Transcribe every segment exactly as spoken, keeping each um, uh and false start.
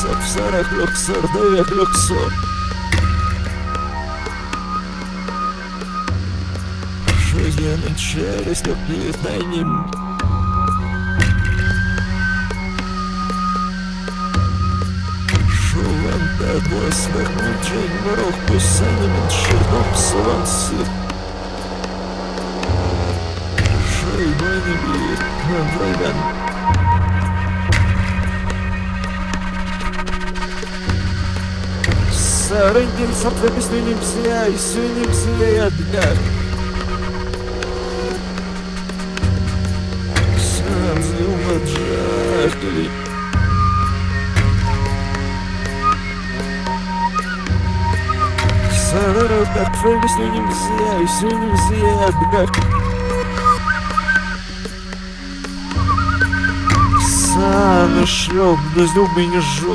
Сапсарах Люксор, Девях Люксор. Жизненный челюсть лепит на ним. Шуван тобой свернул день ворох писанием черном солнце. Шейбой не бит на враган. Сарындин сапвепис нынем зля и сынем зля отгар. Сам зюма джахтали. Сарындин сапвепис нынем зля и сынем зля отгар. Сам шлёп, да злюб меня жёг.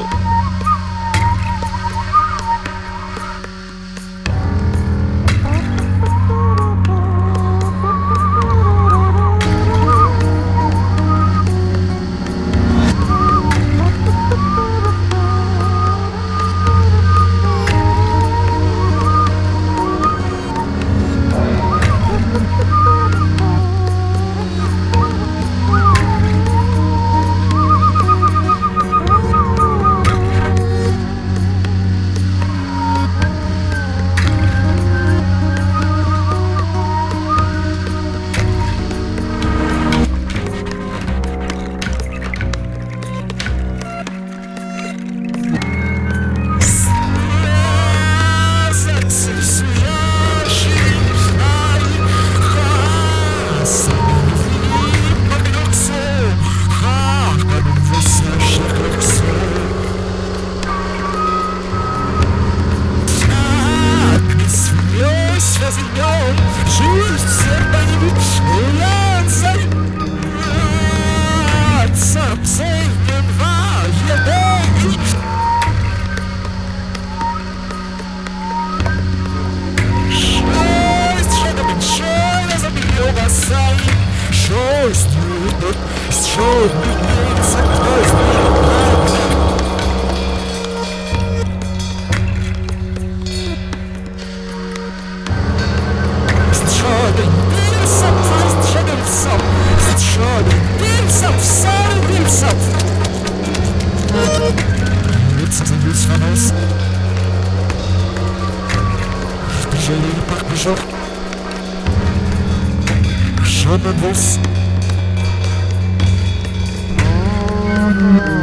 Schönen Bus.